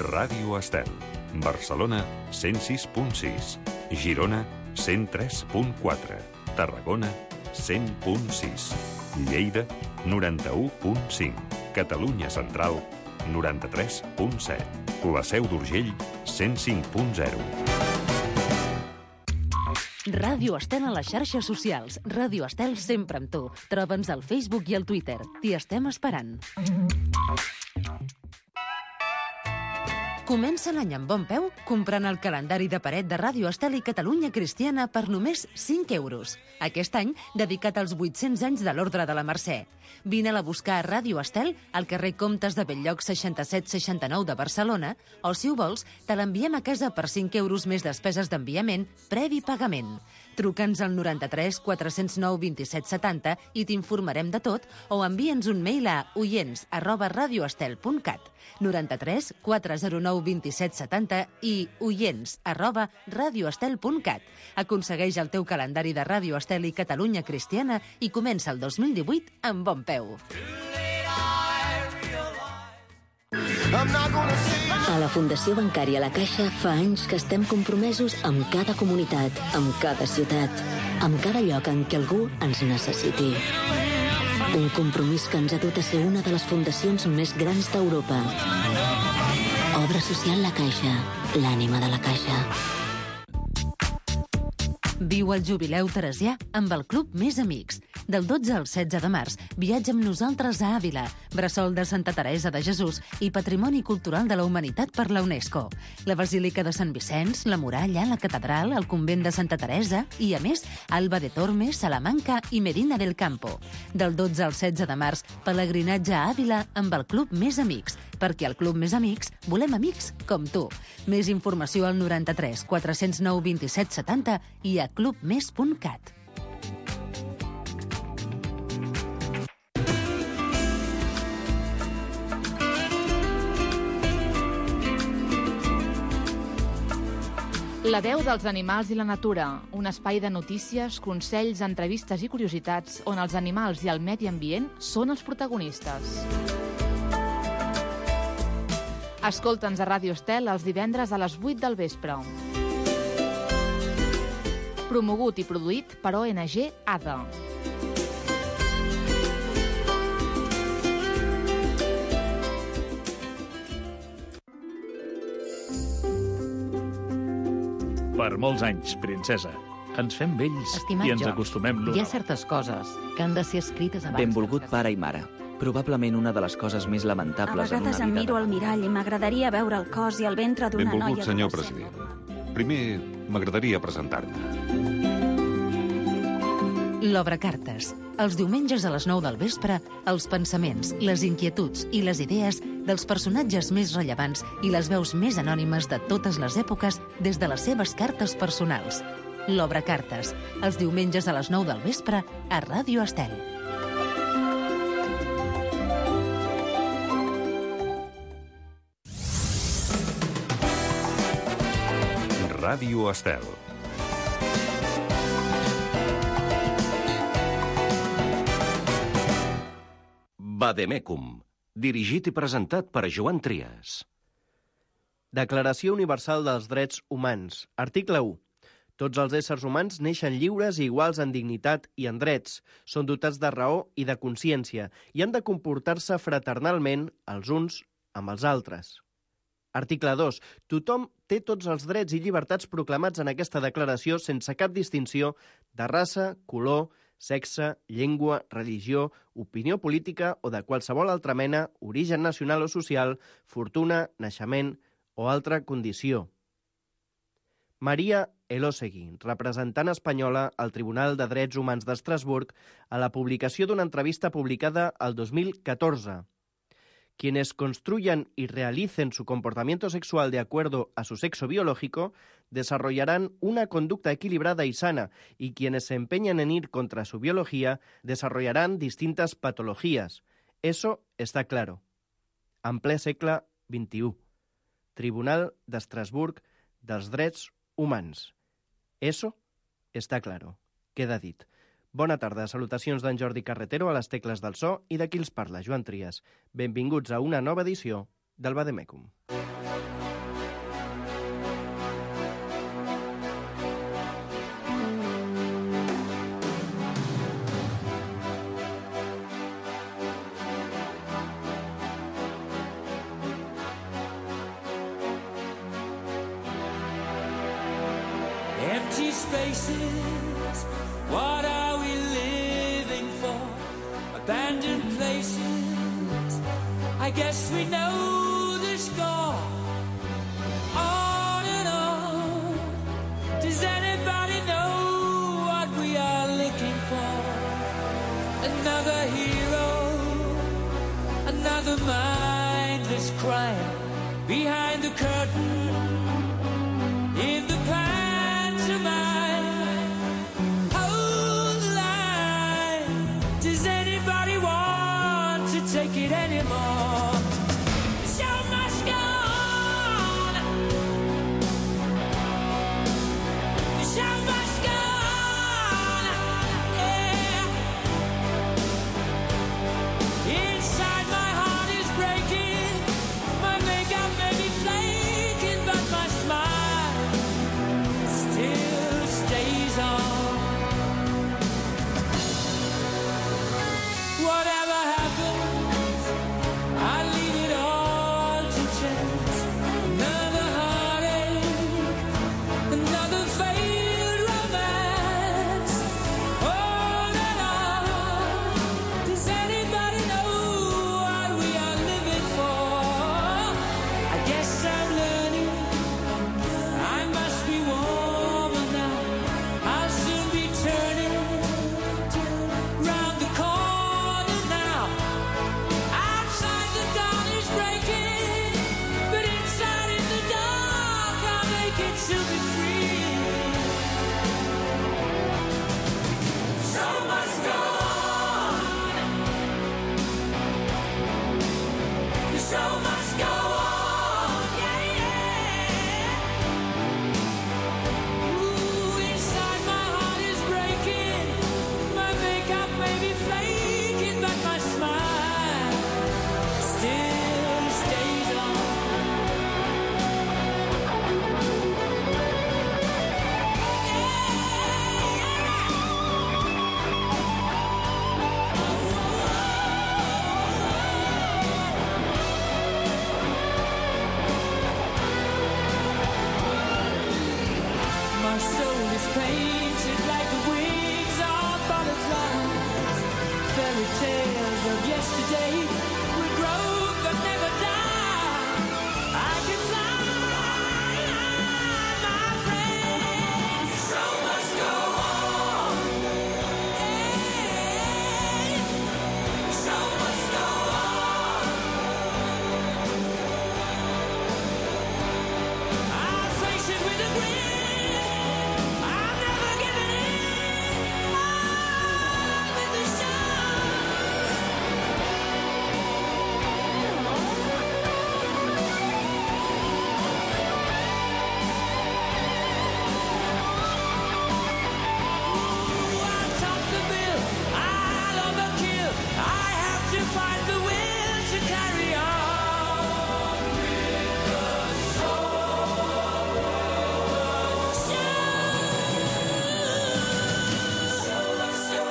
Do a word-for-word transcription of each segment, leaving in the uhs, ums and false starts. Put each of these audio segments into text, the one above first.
Ràdio Estel. Barcelona, cent sis punt sis. Girona, cent tres punt quatre. Tarragona, cent punt sis. Lleida, noranta-u punt cinc. Catalunya Central, noranta-tres punt set. La Seu d'Urgell, cent cinc punt zero. Ràdio Estel a les xarxes socials. Ràdio Estel sempre amb tu. Troba'ns al Facebook i al Twitter. T'hi estem esperant. Comença l'any amb bon peu comprant el calendari de paret de Ràdio Estel i Catalunya Cristiana per només cinc euros. Aquest any dedicat als vuit-cents anys de l'Ordre de la Mercè. Vine-la a buscar a Ràdio Estel, al carrer Comtes de Bell-lloc seixanta-set seixanta-nou de Barcelona, o si ho vols, te l'enviem a casa per cinc euros més despeses d'enviament, previ pagament. Truca'ns al noranta-tres quatre-cents nou vint-i-set setanta i t'informarem de tot, o envia'ns un mail a oients arroba radioestel punt cat. noranta-tres quatre-cents nou vint-i-set setanta i oients arroba radioestel punt cat. Aconsegueix el teu calendari de Ràdio Estel i Catalunya Cristiana i comença el dos mil divuit amb bon peu. A la Fundació Bancària La Caixa fa anys que estem compromesos amb cada comunitat, amb cada ciutat, amb cada lloc en què algú ens necessiti. Un compromís que ens ha dut a ser una de les fundacions més grans d'Europa. Obra social La Caixa, l'ànima de la Caixa. Viu el jubileu teresià amb el Club Més Amics. Del dotze al setze de març, viatja amb nosaltres a Àvila, bressol de Santa Teresa de Jesús i Patrimoni Cultural de la Humanitat per la UNESCO. La Basílica de Sant Vicenç, la Muralla, la Catedral, el Convent de Santa Teresa i, a més, Alba de Tormes, Salamanca i Medina del Campo. Del dotze al setze de març, pelegrinatge a Àvila amb el Club Més Amics, perquè al Club Més Amics volem amics com tu. Més informació al noranta-tres quatre-cents nou vint-i-set setanta i a clubmes punt cat. La veu dels animals i la natura, un espai de notícies, consells, entrevistes i curiositats on els animals i el medi ambient són els protagonistes. Escolta'ns a Ràdio Estel els divendres a les vuit del vespre. Promogut i produït per O N G A D A. Per molts anys, princesa. Ens fem vells Estimat i ens George, acostumem l'un hi ha a l'altre. certes coses que han de ser escrites abans. Benvolgut pare i mare. Probablement una de les coses més A lamentables en una vegades vida... em miro al mirall i m'agradaria veure el cos i el ventre d'una noia... Benvolgut, senyor adolescent. president. Primer, m'agradaria presentar-me. L'Obre Cartes. Els diumenges a les nou del vespre, els pensaments, les inquietuds i les idees dels personatges més rellevants i les veus més anònimes de totes les èpoques des de les seves cartes personals. L'Obre Cartes. Els diumenges a les nou del vespre a Ràdio Estel. Ràdio Estel. Vademecum, dirigit i presentat per Joan Trias. Declaració Universal dels Drets Humans. Article u. Tots els éssers humans neixen lliures i iguals en dignitat i en drets, són dotats de raó i de consciència i han de comportar-se fraternalment els uns amb els altres. Article dos. Tothom té tots els drets i llibertats proclamats en aquesta declaració sense cap distinció de raça, color, sexe, llengua, religió, opinió política o de qualsevol altra mena, origen nacional o social, fortuna, naixement o altra condició. Maria Elósegui, representant espanyola al Tribunal de Drets Humans d'Estrasburg, a la publicació d'una entrevista publicada el dos mil catorze. Quienes construyan y realicen su comportamiento sexual de acuerdo a su sexo biológico desarrollarán una conducta equilibrada y sana, y quienes se empeñan en ir contra su biología desarrollarán distintas patologías. Eso está claro. En ple segle vint-i-u. Tribunal d'Estrasburg dels Drets Humans. Eso está claro. Queda dit. Bona tarda, salutacions d'en Jordi Carretero a les tecles del so i de qui els parla, Joan Trias. Benvinguts a una nova edició del Vademecum. empty spaces. What are we living for? Abandoned places. I guess we know the score. On and on. Does anybody know what we are looking for? Another hero, another mindless crime behind the curtain in the pantomime. Hold the line. Does anybody want to take it anymore? The show must go on. The show must go on. Yeah. Inside my heart is breaking. My makeup may be flaking, but my smile still stays on. Whatever happens, I leave it all to chance. Another heartache, another failed romance. On and on. Does anybody know what we are living for? I guess I'm learning. I must be warmer now. I'll soon be turning round the corner now. Outside the dawn is breaking, but inside in the dark I'll make it to be free. So must go on. The show must go on. Yeah, yeah. Ooh, inside my heart is breaking. My makeup may be flaking, but my smile still stays on. My soul is painted like the wings of butterflies. Fairy tales of yesterday will grow but never die. I can fly, my friend. The show must go on. Hey, the show must go on. I'll face it with a grin. I'm never giving in. On with the show. Ooh, I'll top the bill. I'll overkill. I have to find the will to carry on with the show. Show must go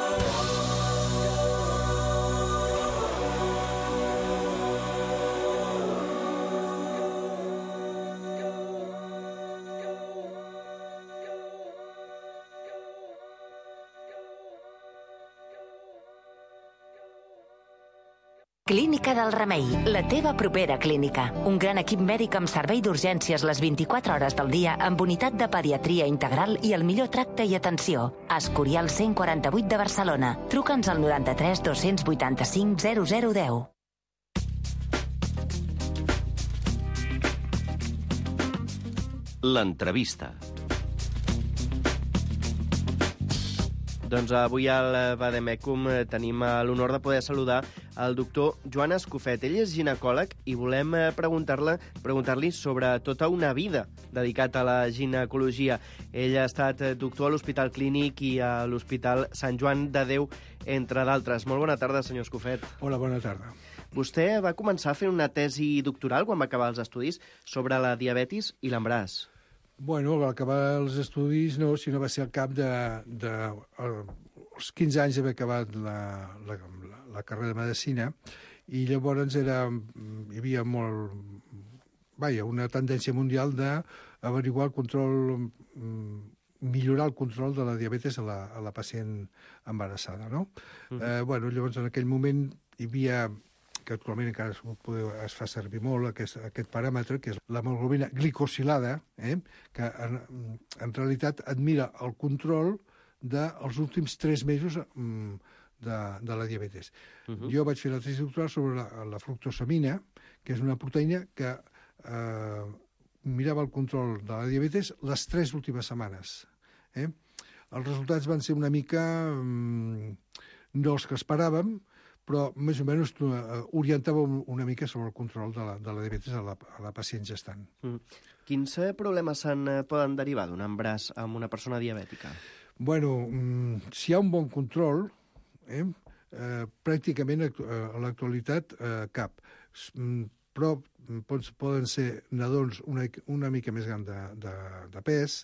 Clínica del Remei, la teva propera clínica. Un gran equip mèdic amb servei d'urgències les vint-i-quatre hores del dia, amb unitat de pediatria integral i el millor tracte i atenció. Escorial cent quaranta-vuit de Barcelona. Truca'ns al noranta-tres dos-cents vuitanta-cinc zero zero deu. L'entrevista. Doncs avui al Vademecum tenim l'honor de poder saludar el doctor Joan Escofet. Ell és ginecòleg i volem preguntar-li preguntar-li sobre tota una vida dedicat a la ginecologia. Ell ha estat doctor a l'Hospital Clínic i a l'Hospital Sant Joan de Déu, entre d'altres. Molt bona tarda, senyor Escofet. Hola, bona tarda. Vostè va començar a fer una tesi doctoral quan va acabar els estudis sobre la diabetis i l'embaràs. Bueno, va acabar els estudis no, sinó va ser al cap de, de els quinze anys d'haver acabat la, la, la carrera de medicina, i llavors era, hi havia molt, vaja, una tendència mundial d'averiguar el control millorar el control de la diabetes a la, a la pacient embarassada, no? Mm. Eh, bueno, llavors, en aquell moment hi havia, que actualment encara es, es fa servir molt, aquest, aquest paràmetre, que és l'hemoglobina glicosilada, eh? que en, en realitat admira el control dels últims tres mesos mm, de, de la diabetes. Uh -huh. Jo vaig fer la tesi doctoral sobre la, la fructosamina, que és una proteïna que eh, mirava el control de la diabetes les tres últimes setmanes. Eh? Els resultats van ser una mica mm, no els que esperàvem, però més o menys uh, orientàvem una mica sobre el control de la, de la diabetes a la, a la pacient gestant. Mm. Quins eh, problemes se'n eh, poden derivar d'un embaràs amb una persona diabètica? Bueno, mm, si hi ha un bon control, eh, eh, pràcticament eh, a l'actualitat eh, cap. Mm, però poden ser nadons una, una mica més gran de, de, de pes,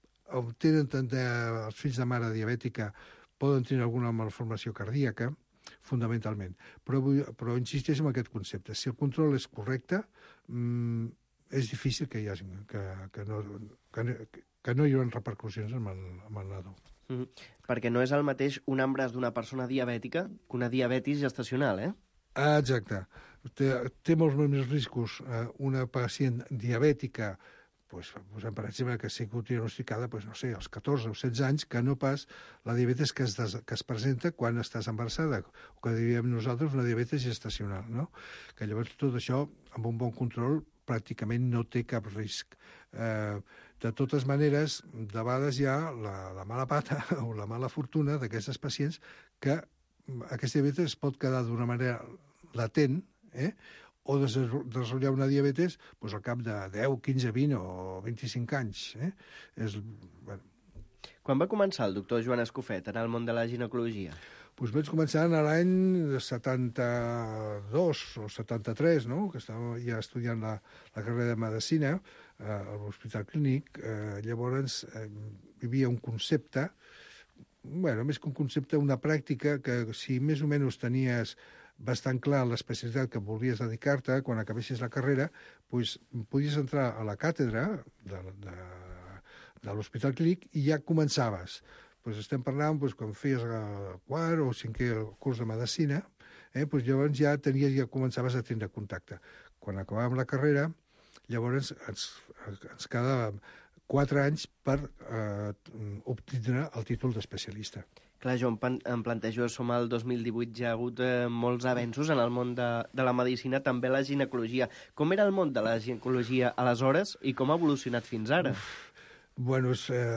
tenen també, els fills de mare diabètica poden tenir alguna malformació cardíaca, fundamentalment. Però, però insisteix en aquest concepte. Si el control és correcte, mmm, és difícil que hi hagi, que, que, no, que, que no hi haurà repercussions amb el, amb el nadó. Mm -hmm. Perquè no és el mateix un embaràs d'una persona diabètica que una diabetis gestacional, eh? Ah, exacte. Té, té molts més riscos eh, una pacient diabètica, pues, posem, per exemple, que ha sigut diagnosticada, pues, no sé, als catorze o setze anys, que no pas la diabetes que es, des, que es presenta quan estàs embarassada, o que diríem nosaltres una diabetes gestacional, no? Que llavors tot això, amb un bon control, pràcticament no té cap risc. Eh, de totes maneres, de vegades hi ha la, la mala pata o la mala fortuna d'aquestes pacients que aquesta diabetes es pot quedar d'una manera latent, eh? o desenvolupar una diabetes doncs, al cap de deu, quinze, vint o vint-i-cinc anys. Eh? És, bueno. Quan va començar el doctor Joan Escofet en el món de la ginecologia? Doncs vaig començar en l'any setanta-dos o setanta-tres, no? Que estava ja estudiant la, la carrera de Medicina eh, a l'Hospital Clínic. Eh, llavors eh, hi havia un concepte, bueno, més que un concepte, una pràctica que si més o menys tenies bastant clar l'especialitat que volies dedicar-te quan acabessis la carrera, doncs podies entrar a la càtedra de, de, de l'Hospital Clínic i ja començaves. Doncs estem parlant doncs, quan feies el quart o cinquè curs de Medicina, eh, doncs llavors ja tenies, ja començaves a tindre contacte. Quan acabàvem la carrera, llavors ens, ens quedàvem quatre anys per eh, obtindre el títol d'especialista. Clar, jo em, em plantejo, som al dos mil divuit, ja ha hagut eh, molts avenços en el món de, de la medicina, també la ginecologia. Com era el món de la ginecologia aleshores i com ha evolucionat fins ara? Uf, bueno, és, eh,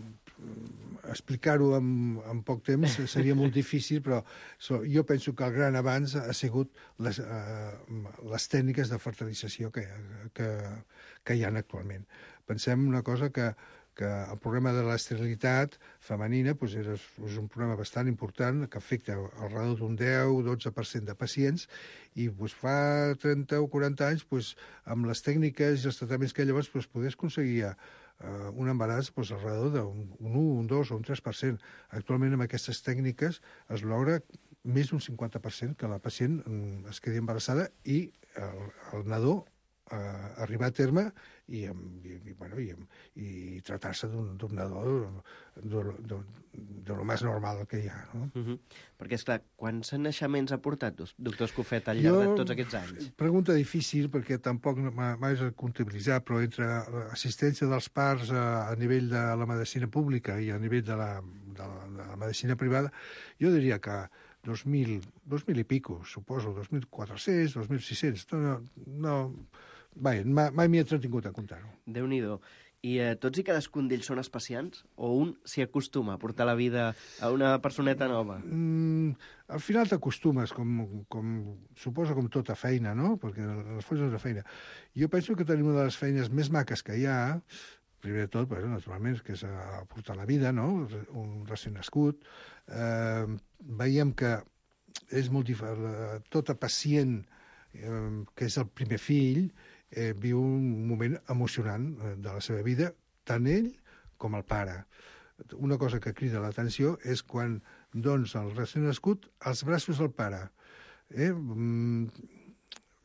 explicar-ho en, en poc temps seria molt difícil, però so, jo penso que el gran avanç ha sigut les, eh, les tècniques de fertilització que, que, que hi ha actualment. Pensem una cosa que que el problema de l'esterilitat femenina doncs, és, és un problema bastant important que afecta al redor d'un deu a dotze per cent de pacients i doncs, fa trenta o quaranta anys doncs, amb les tècniques i els tractaments que llavors doncs, podies aconseguir eh, un embaràs doncs, al redor d'un un, un dos o un tres per cent. Actualment amb aquestes tècniques es logra més d'un cinquanta per cent que la pacient es quedi embarassada i el, el nadó a arribar a terme i, i, i, bueno, i, i tractar-se d'un nadó de lo més normal que hi ha. No? Uh -huh. Perquè, esclar, quants naixements ha portat, doctor Escofet, al llarg jo, de tots aquests anys? Pregunta difícil, perquè tampoc mai és comptabilitzar, però entre l'assistència dels parts a, a nivell de la medicina pública i a nivell de la, de la, de la medicina privada, jo diria que dos mil, dos mil i pico, suposo, dos mil quatre-cents, dos mil sis-cents, no... no Vai, mai mai m'hi he entretingut a comptar-ho. Déu-n'hi-do. I eh, tots i cadascun d'ells són especials? O un s'hi acostuma a portar la vida a una personeta nova? Mm, al final t'acostumes, com, com, suposo com tota feina, no? Perquè el fons és una feina. Jo penso que tenim una de les feines més maques que hi ha, primer de tot, bueno, naturalment, que és aportar la vida, no? Un recent nascut. Eh, veiem que és molt diferent. Tota pacient eh, que és el primer fill Eh, viu un moment emocionant de la seva vida, tant ell com el pare. Una cosa que crida l'atenció és quan doncs el recent nascut als braços del pare. Eh?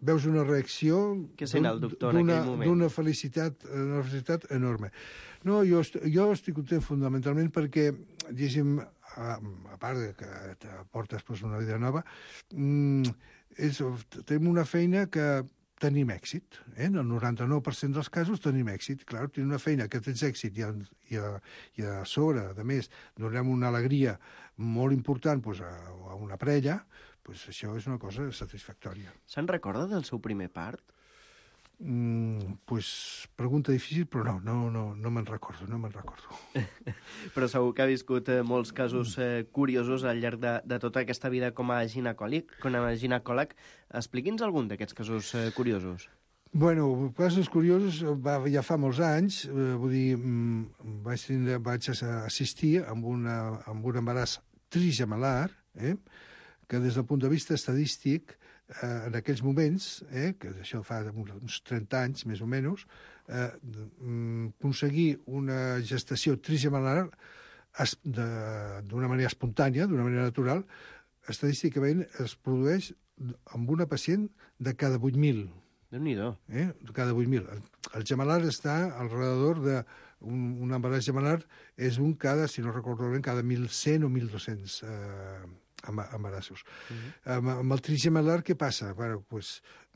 veus una reacció Què sent el doctor en aquell moment? D'una felicitat, una felicitat enorme. No, jo, est jo estic content fonamentalment perquè, diguéssim, a, a part de que t'aportes pues, una vida nova, mm, és, tenim una feina que tenim èxit. Eh? En el noranta-nou per cent dels casos tenim èxit. Clar, tenim una feina que tens èxit i a, i a, i a sobre, a més, donem una alegria molt important pues, a, a una parella, pues, això és una cosa satisfactòria. Se'n recorda del seu primer part? Mm, pues, pregunta difícil, però no, no, no, no me'n recordo, no me'n recordo. Però segur que ha viscut eh, molts casos eh, curiosos al llarg de, de tota aquesta vida com a ginecòleg. Com a ginecòleg, expliqui'ns algun d'aquests casos eh, curiosos. Bueno, casos curiosos, va, ja fa molts anys, eh, vull dir, mm, vaig, tindre, vaig assistir amb, una, amb un embaràs trigemelar, eh, que des del punt de vista estadístic, eh, en aquells moments, eh, que això fa uns trenta anys, més o menys, eh, aconseguir una gestació trigemelar d'una manera espontània, d'una manera natural, estadísticament es produeix amb una pacient de cada vuit mil. Déu-n'hi-do. Eh? Cada vuit mil. El gemelar està alrededor de... Un, un embaràs gemelar és un cada, si no recordo bé, cada mil cent o mil dos-cents eh, embarassos. Uh -huh. amb, amb el trigemelar, què passa? Bueno, pues,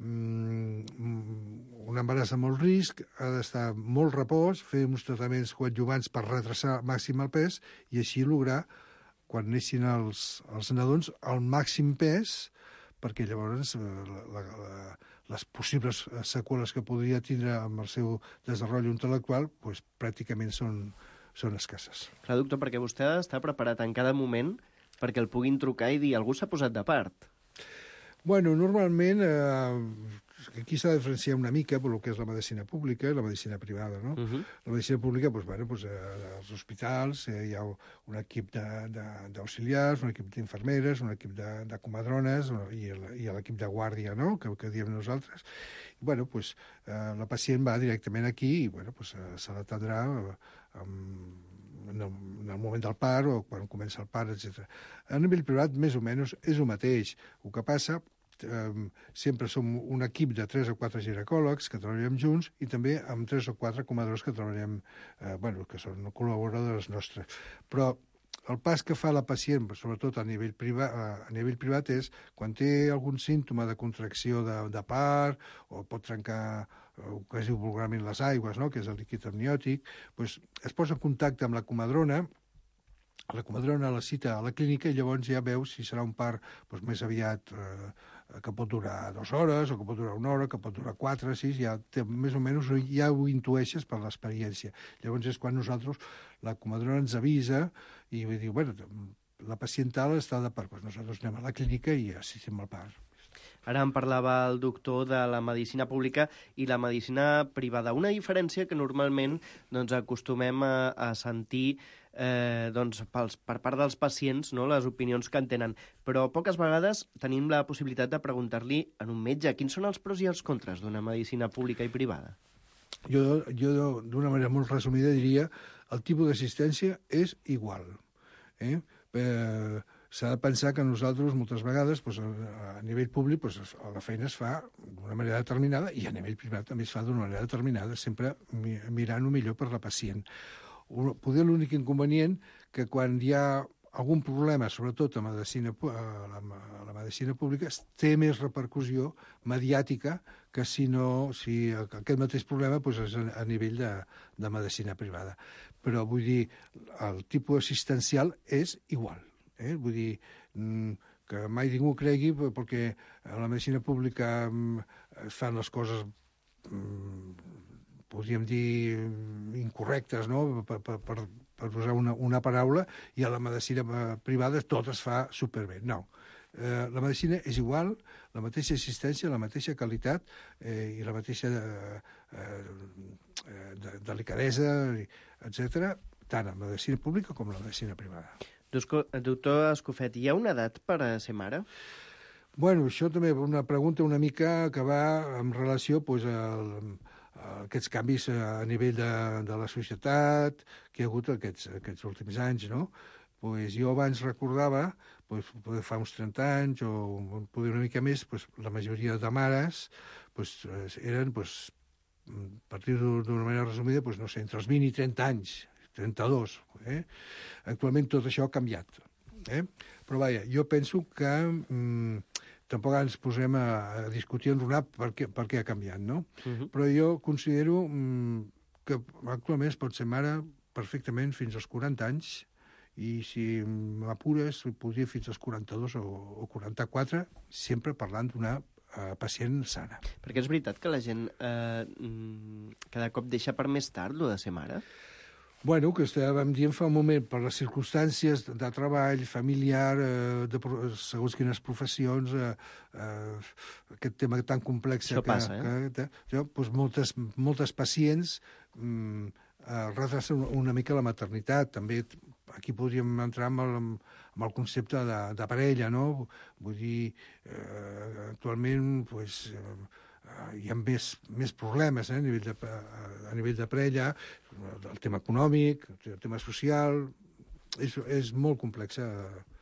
mm, un embaràs amb molt risc ha d'estar molt repòs, fer uns tractaments coadjuvants per retrasar al màxim el pes i així lograr, quan neixin els, els nadons, el màxim pes, perquè llavors la, la, la, les possibles seqüeles que podria tindre amb el seu desenvolupament intel·lectual pues, pràcticament són, són escasses. Clar, doctor, perquè vostè ha d'estar preparat en cada moment perquè el puguin trucar i dir algú s'ha posat de part. Bueno, normalment eh, aquí s'ha de diferenciar una mica per el que és la medicina pública i la medicina privada, no? Uh-huh. La medicina pública, doncs, bueno, doncs, eh, als hospitals eh, hi ha un equip d'auxiliars, un equip d'infermeres, un equip de, de comadrones i, i l'equip de guàrdia, no?, que, que diem nosaltres. I, bueno, doncs, eh, la pacient va directament aquí i, bueno, doncs, eh, se l'atendrà eh, amb en el, en el moment del part o quan comença el part, etcètera. A nivell privat, més o menys, és el mateix. El que passa, eh, sempre som un equip de tres o quatre ginecòlegs que treballem junts i també amb tres o quatre comadrons que treballem, eh, bueno, que són col·laboradores nostres. Però el pas que fa la pacient, sobretot a nivell privat, a nivell privat és quan té algun símptoma de contracció de, de part o pot trencar el que es diu vulgarment les aigües, no?, que és el líquid amniòtic, doncs es posa en contacte amb la comadrona, la comadrona la cita a la clínica i llavors ja veus si serà un part doncs, més aviat eh, que pot durar dues hores o que pot durar una hora, que pot durar quatre, sis, ja té, més o menys ja ho intueixes per l'experiència. Llavors és quan nosaltres, la comadrona ens avisa i diu, bueno, la pacient tal està de part, doncs nosaltres anem a la clínica i assistim al part. Ara em parlava el doctor de la medicina pública i la medicina privada. Una diferència que normalment doncs, acostumem a, a sentir eh, doncs, pels, per part dels pacients, no?, les opinions que en tenen. Però poques vegades tenim la possibilitat de preguntar-li a un metge quins són els pros i els contres d'una medicina pública i privada. Jo, jo d'una manera molt resumida, diria el tipus d'assistència és igual. Eh? Eh, S'ha de pensar que nosaltres, moltes vegades, doncs, a nivell públic, doncs, la feina es fa d'una manera determinada i a nivell privat també es fa d'una manera determinada, sempre mirant el millor per la pacient. Poder l'únic inconvenient que quan hi ha algun problema, sobretot a, medicina, a, la, a la medicina pública, té més repercussió mediàtica que si no, si aquest mateix problema doncs, és a, a nivell de, de medicina privada. Però vull dir, el tipus assistencial és igual. Eh? Vull dir, que mai ningú cregui perquè a la medicina pública es fan les coses, podríem dir, incorrectes, no?, per, per, per, per posar una, una paraula, i a la medicina privada tot es fa superbé. No. Eh, la medicina és igual, la mateixa assistència, la mateixa qualitat eh, i la mateixa eh, eh, delicadesa, etcètera, tant a la medicina pública com a la medicina privada. Doctor Escofet, hi ha una edat per a ser mare? Bueno, això també és una pregunta una mica que va en relació doncs, a, a aquests canvis a nivell de, de la societat que hi ha hagut aquests, aquests últims anys, no? pues, jo abans recordava, pues, fa uns trenta anys o poder una mica més, pues, la majoria de mares pues, eren, pues, per dir-ho d'una manera resumida, pues, no sé, entre els vint i trenta anys, trenta-dos. Eh? Actualment tot això ha canviat. Eh? Però vaja, jo penso que mm, tampoc ens posem a, a discutir, a enronar per què, per què ha canviat, no? Uh-huh. Però jo considero mm, que actualment es pot ser mare perfectament fins als quaranta anys i si m'apures podria fins als quaranta-dos o, o quaranta-quatre, sempre parlant d'una uh, pacient sana. Perquè és veritat que la gent eh, cada cop deixa per més tard lo de ser mare? Bueno, que estàvem dient fa un moment, per les circumstàncies de treball, familiar, eh, de, segons quines professions, eh, eh, aquest tema tan complex... Això que, passa, eh? Que, que, doncs moltes, moltes pacients mm, eh, retracen una mica la maternitat. També aquí podríem entrar amb el, amb el concepte de, de parella, no? Vull dir, eh, actualment, pues, eh, hi ha més, més problemes eh, a, nivell de, a nivell de parella, el tema econòmic, el tema social, és, és molt complex eh,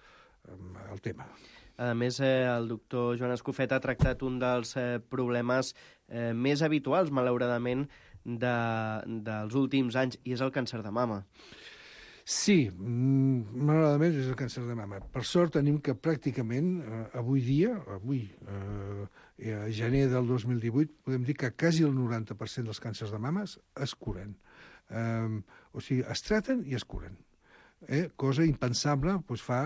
el tema. A més, eh, el doctor Joan Escofet ha tractat un dels eh, problemes eh, més habituals, malauradament, de, dels últims anys, i és el càncer de mama. Sí, malauradament és el càncer de mama. Per sort tenim que pràcticament eh, avui dia, avui, eh, a gener del dos mil divuit, podem dir que quasi el noranta per cent dels càncers de mames es curen. Eh, o sigui, es traten i es curen. Eh? Cosa impensable doncs fa,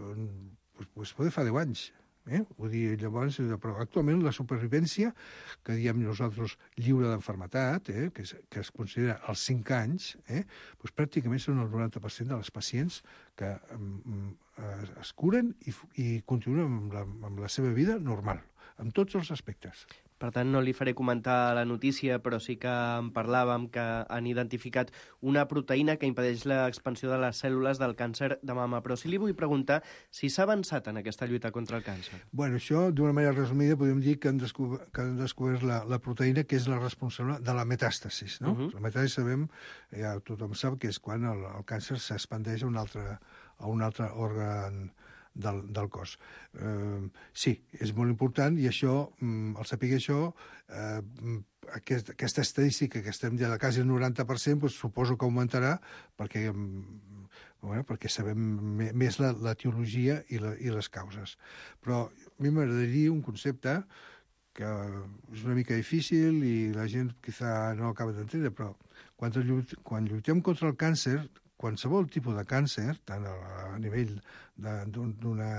doncs, doncs fa deu anys. Eh? Vull dir, llavors, però actualment la supervivència, que diem nosaltres lliure d'enfermetat, eh? que, es, que es considera als cinc anys, eh? doncs pràcticament són el noranta per cent de les pacients que eh, es curen i, i continuen amb la, amb la seva vida normal, en tots els aspectes. Per tant, no li faré comentar la notícia, però sí que en parlàvem que han identificat una proteïna que impedeix l'expansió de les cèl·lules del càncer de mama. Però sí li vull preguntar si s'ha avançat en aquesta lluita contra el càncer. Bueno, això, d'una manera resumida, podem dir que han descobert, que han descobert la, la proteïna que és la responsable de la metàstasis. No? Uh-huh. La metàstasis sabem, ja tothom sap que és quan el, el càncer s'expandeix a un altre, a un altre òrgan del, del cos. Eh, sí, és molt important i això, al saber això, eh, aquest, aquesta estadística que estem ja de quasi el noranta per cent, doncs, suposo que augmentarà perquè, bueno, perquè sabem més la, la teologia i, la, i les causes. Però a mi m'agradaria un concepte que és una mica difícil i la gent quizà no acaba d'entendre, però quan, lluit, quan lluitem contra el càncer, qualsevol tipus de càncer, tant a nivell d'una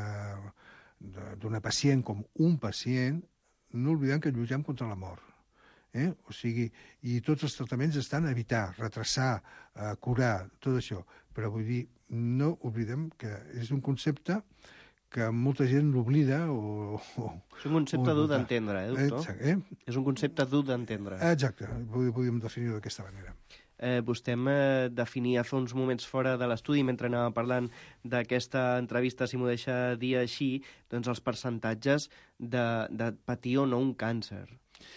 d'una pacient com un pacient, no oblidem que lluitem contra la mort. Eh? O sigui, i tots els tractaments estan a evitar, retrasar, eh, curar, tot això. Però vull dir, no oblidem que és un concepte que molta gent l'oblida o, o... És un concepte dur d'entendre, eh, doctor? Exacte, eh? És un concepte dur d'entendre. Exacte, podríem definir-ho d'aquesta manera. Eh, vostè em eh, definia fa uns moments fora de l'estudi, mentre anava parlant d'aquesta entrevista, si m'ho deixa dir així, doncs els percentatges de, de patir o no un càncer.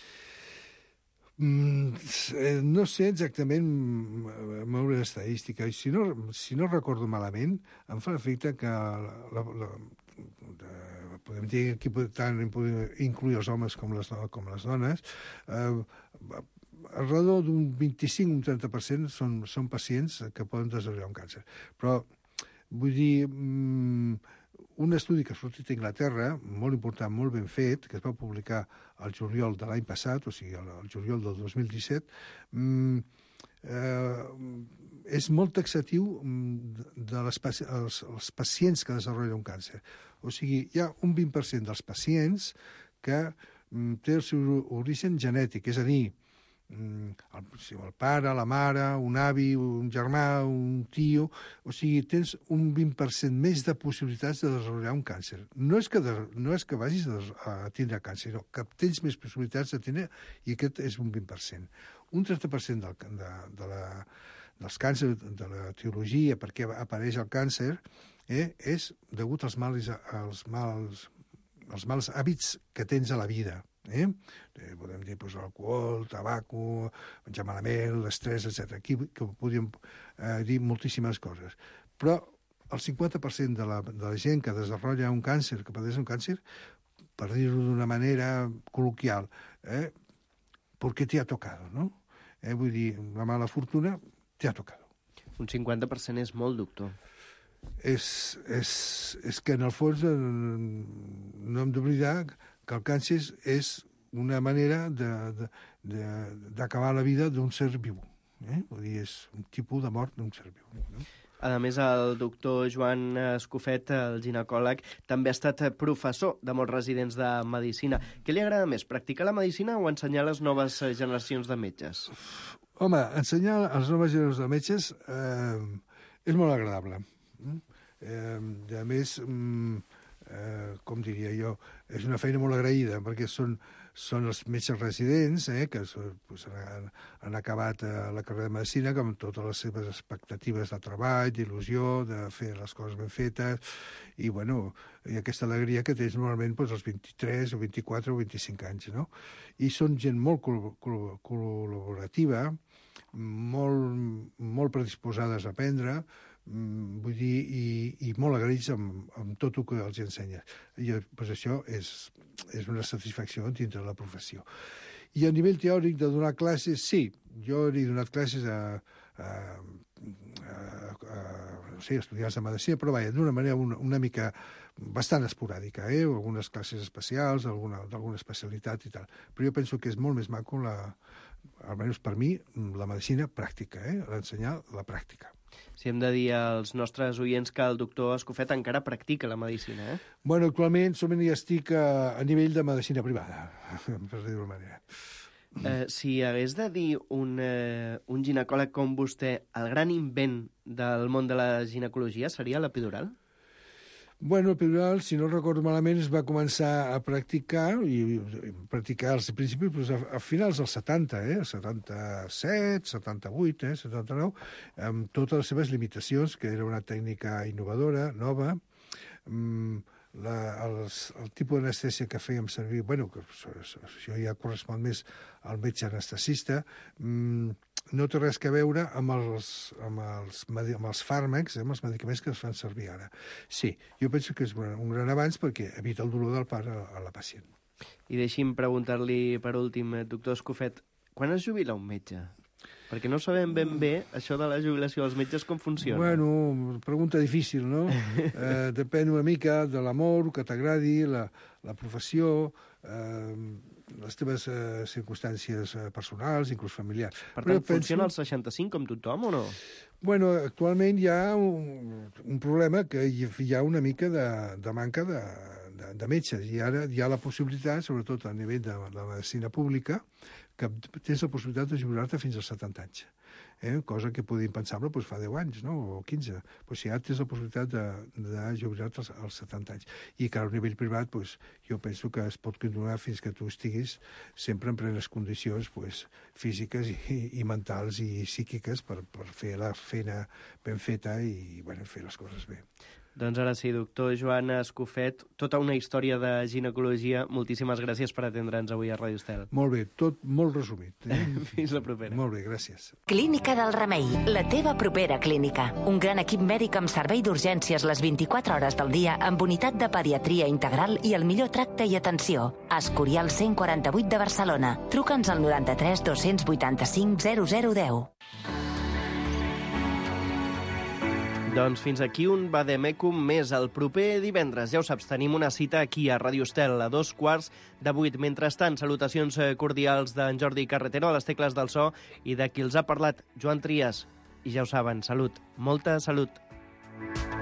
Mm, no sé exactament moure l'estadística. Si no, si no recordo malament, em fa l'efecte que la, la, la, de, podem dir que tant incluir els homes com les, com les dones, eh, alrededor d'un vint-i-cinc a un trenta per cent són, són pacients que poden desenvolupar un càncer. Però, vull dir, un estudi que ha sortit a Anglaterra, molt important, molt ben fet, que es va publicar al juliol de l'any passat, o sigui, al juliol del dos mil disset, eh, és molt taxatiu de les, els, els pacients que desenvolupen un càncer. O sigui, hi ha un vint per cent dels pacients que té el seu origen genètic, és a dir, El, el pare, la mare, un avi, un germà, un tio... O sigui, tens un vint per cent més de possibilitats de desenvolupar un càncer. No és que, de, no és que vagis a tindre càncer, sinó que tens més possibilitats de tindre, i aquest és un vint per cent. Un trenta per cent del, de, de la, dels càncers, de la teologia, per què apareix el càncer, eh, és degut als mals, als mals, als mals hàbits que tens a la vida. Eh? Eh, podem dir pues, alcohol, tabaco, menjar malament, l'estrès, etcètera. Aquí que podríem eh, dir moltíssimes coses. Però el cinquanta per cent de la, de la gent que desenvolupa un càncer, que pateix un càncer, per dir-ho d'una manera col·loquial, eh, perquè t'hi ha tocado, no? Eh, vull dir, la mala fortuna t'hi ha tocado. Un cinquanta per cent és molt, doctor. És, és, és que, en el fons, eh, no hem d'oblidar que el càncer és una manera d'acabar la vida d'un ser viu. Eh? Vull dir, és un tipus de mort d'un ser viu. No? A més, el doctor Joan Escofet, el ginecòleg, també ha estat professor de molts residents de medicina. Què li agrada més, practicar la medicina o ensenyar les noves generacions de metges? Home, ensenyar a les noves generacions de metges eh, és molt agradable. Eh, a més, eh, com diria jo, és una feina molt agraïda, perquè són, són els metges residents, eh, que pues, han, han acabat eh, la carrera de medicina amb totes les seves expectatives de treball, d'il·lusió, de fer les coses ben fetes, i, bueno, i aquesta alegria que tens normalment pues, als vint-i-tres, o vint-i-quatre o vint-i-cinc anys, no? I són gent molt col col col·laborativa, molt, molt predisposades a aprendre, vull dir, i, i molt agraïts amb, amb tot el que els ensenya. I pues, això és, és una satisfacció dintre la professió. I a nivell teòric de donar classes, sí, jo he donat classes a, a, a, a no sé, estudiants de medicina, però vaja, d'una manera una, una mica bastant esporàdica, eh? Algunes classes especials, d'alguna especialitat i tal. Però jo penso que és molt més maco, la, almenys per mi, la medicina pràctica, eh? L'ensenyar la pràctica. Si hem de dir als nostres oients que el doctor Escofet encara practica la medicina, eh? Bueno, actualment solament hi estic a, a nivell de medicina privada, per dir-ho manera. Eh, si hagués de dir un, eh, un ginecòleg com vostè, el gran invent del món de la ginecologia seria l'epidural? Bueno, el epidural, si no recordo malament, es va començar a practicar, i, i practicar als principis pues, a, a finals dels setanta, eh? setanta-set, setanta-vuit, eh? setanta-nou, amb totes les seves limitacions, que era una tècnica innovadora, nova. Mm, la, els, el tipus d'anestèsia que fèiem servir, bueno, que això ja correspon més al metge anestesista, mm, no té res a veure amb els, amb els, amb els fàrmacs, amb els medicaments que es fan servir ara. Sí, jo penso que és un gran avanç perquè evita el dolor del part a, a la pacient. I deixi'm preguntar-li, per últim, doctor Escofet, quan es jubila un metge? Perquè no sabem ben bé això de la jubilació dels metges com funciona. Bueno, pregunta difícil, no? eh, depèn una mica de l'amor, que t'agradi, la, la professió, eh, les teves eh, circumstàncies eh, personals, inclús familiars. Per tant, penso... funciona al seixanta-cinc com tothom o no? Bueno, actualment hi ha un, un problema que hi ha una mica de, de manca de, de, de metges, i ara hi ha la possibilitat, sobretot a nivell de la medicina pública, que tens la possibilitat de jubilar-te fins als setanta anys. Eh? Cosa que podíem pensar, però doncs, fa deu anys, no? O quinze. Però si ja tens la possibilitat de, de jubilar-te als, als setanta anys. I que a nivell privat, doncs, jo penso que es pot continuar fins que tu estiguis sempre en plenes condicions doncs, físiques i, i mentals i psíquiques per, per fer la feina ben feta i bueno, fer les coses bé. Doncs ara sí, doctor Joan Escofet, tota una història de ginecologia. Moltíssimes gràcies per atendre'ns avui a Ràdio Estel. Molt bé, tot molt resumit. Eh? Fins la propera. Molt bé, gràcies. Clínica del Remei, la teva propera clínica. Un gran equip mèdic amb servei d'urgències les vint-i-quatre hores del dia, amb unitat de pediatria integral i el millor tracte i atenció. Escorial cent quaranta-vuit de Barcelona. Truca'ns al noranta-tres dos-cents vuitanta-cinc zero zero deu. Doncs fins aquí un Vademecum més. El proper divendres, ja ho saps, tenim una cita aquí a Ràdio Estel a dos quarts de vuit. Mentrestant, salutacions cordials d'en Jordi Carretero a les tecles del so i de qui els ha parlat, Joan Trias. I ja ho saben, salut, molta salut.